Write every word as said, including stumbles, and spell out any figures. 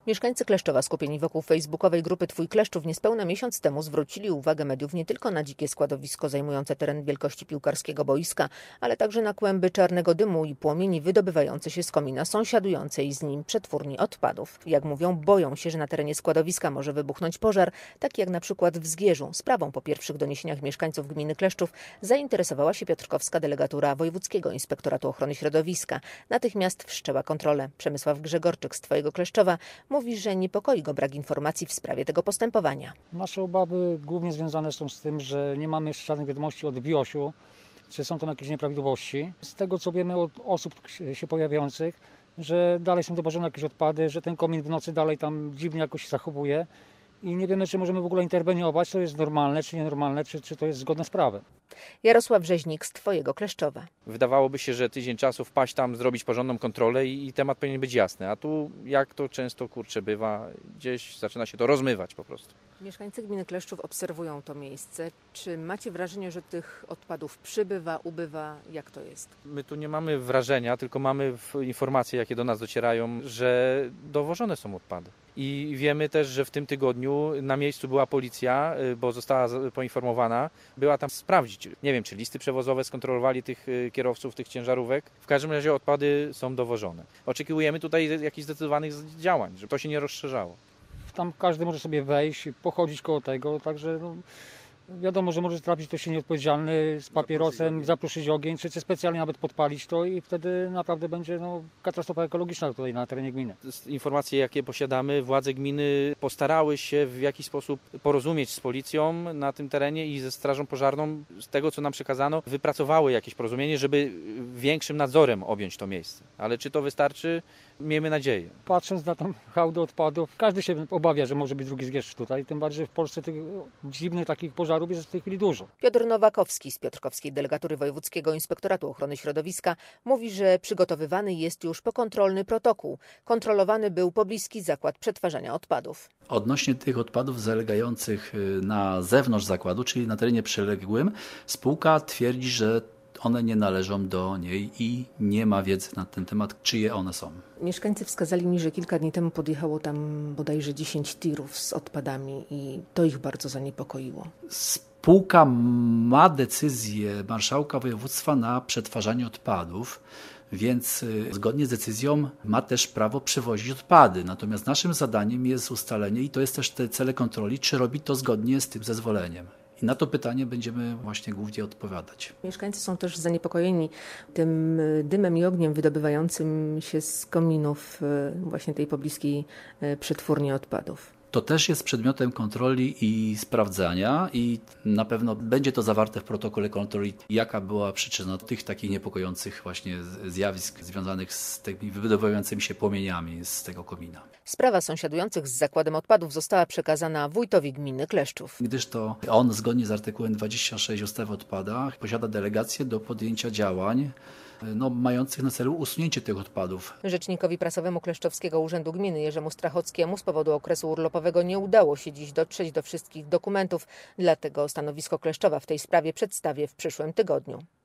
Mieszkańcy Kleszczowa skupieni wokół facebookowej grupy Twój Kleszczów niespełna miesiąc temu zwrócili uwagę mediów nie tylko na dzikie składowisko zajmujące teren wielkości piłkarskiego boiska, ale także na kłęby czarnego dymu i płomieni wydobywające się z komina sąsiadującej z nim przetwórni odpadów. Jak mówią, boją się, że na terenie składowiska może wybuchnąć pożar, taki jak na przykład w Zgierzu. Sprawą po pierwszych doniesieniach mieszkańców gminy Kleszczów zainteresowała się piotrkowska delegatura Wojewódzkiego Inspektoratu Ochrony Środowiska. Natychmiast wszczęła kontrolę. Przemysław Grzegorczyk z Twojego Kleszczowa mówi, że niepokoi go brak informacji w sprawie tego postępowania. Nasze obawy głównie związane są z tym, że nie mamy jeszcze żadnych wiadomości od biosiu, czy są tam jakieś nieprawidłowości. Z tego, co wiemy od osób się pojawiających, że dalej są dowożone jakieś odpady, że ten komin w nocy dalej tam dziwnie jakoś się zachowuje i nie wiemy, czy możemy w ogóle interweniować, czy to jest normalne, czy nienormalne, czy, czy to jest zgodne z prawem. Jarosław Rzeźnik z Twojego Kleszczowa. Wydawałoby się, że tydzień czasu wpaść tam, zrobić porządną kontrolę i, i temat powinien być jasny. A tu, jak to często kurczę bywa, gdzieś zaczyna się to rozmywać po prostu. Mieszkańcy gminy Kleszczów obserwują to miejsce. Czy macie wrażenie, że tych odpadów przybywa, ubywa? Jak to jest? My tu nie mamy wrażenia, tylko mamy informacje, jakie do nas docierają, że dowożone są odpady. I wiemy też, że w tym tygodniu na miejscu była policja, bo została poinformowana, była tam sprawdzić. Nie wiem, czy listy przewozowe skontrolowali tych kierowców, tych ciężarówek. W każdym razie odpady są dowożone. Oczekujemy tutaj jakichś zdecydowanych działań, żeby to się nie rozszerzało. Tam każdy może sobie wejść, pochodzić koło tego, także no, wiadomo, że może trafić ktoś nieodpowiedzialny z papierosem, zaprosić ogień, czy, czy specjalnie nawet podpalić to i wtedy naprawdę będzie no, katastrofa ekologiczna tutaj na terenie gminy. Z informacji, jakie posiadamy, władze gminy postarały się w jakiś sposób porozumieć z policją na tym terenie i ze strażą pożarną. Z tego, co nam przekazano, wypracowały jakieś porozumienie, żeby większym nadzorem objąć to miejsce. Ale czy to wystarczy? Miejmy nadzieję. Patrząc na tą hałdę odpadów, każdy się obawia, że może być drugi Zgierz tutaj, tym bardziej, że w Polsce tych dziwnych takich pożarów jest w tej chwili dużo. Piotr Nowakowski z Piotrkowskiej Delegatury Wojewódzkiego Inspektoratu Ochrony Środowiska mówi, że przygotowywany jest już pokontrolny protokół. Kontrolowany był pobliski zakład przetwarzania odpadów. Odnośnie tych odpadów zalegających na zewnątrz zakładu, czyli na terenie przyległym, spółka twierdzi, że one nie należą do niej i nie ma wiedzy na ten temat, czyje one są. Mieszkańcy wskazali mi, że kilka dni temu podjechało tam bodajże dziesięć tirów z odpadami i to ich bardzo zaniepokoiło. Spółka ma decyzję marszałka województwa na przetwarzanie odpadów, więc zgodnie z decyzją ma też prawo przywozić odpady. Natomiast naszym zadaniem jest ustalenie, i to jest też te cele kontroli, czy robi to zgodnie z tym zezwoleniem. I na to pytanie będziemy właśnie głównie odpowiadać. Mieszkańcy są też zaniepokojeni tym dymem i ogniem wydobywającym się z kominów właśnie tej pobliskiej przetwórni odpadów. To też jest przedmiotem kontroli i sprawdzania i na pewno będzie to zawarte w protokole kontroli, jaka była przyczyna tych takich niepokojących właśnie zjawisk związanych z tymi wydobywającymi się płomieniami z tego komina. Sprawa sąsiadujących z zakładem odpadów została przekazana wójtowi gminy Kleszczów. Gdyż to on zgodnie z artykułem dwudziestym szóstym ustawy o odpadach posiada delegację do podjęcia działań No, mających na celu usunięcie tych odpadów. Rzecznikowi prasowemu Kleszczowskiego Urzędu Gminy Jerzemu Strachockiemu z powodu okresu urlopowego nie udało się dziś dotrzeć do wszystkich dokumentów, dlatego stanowisko Kleszczowa w tej sprawie przedstawię w przyszłym tygodniu.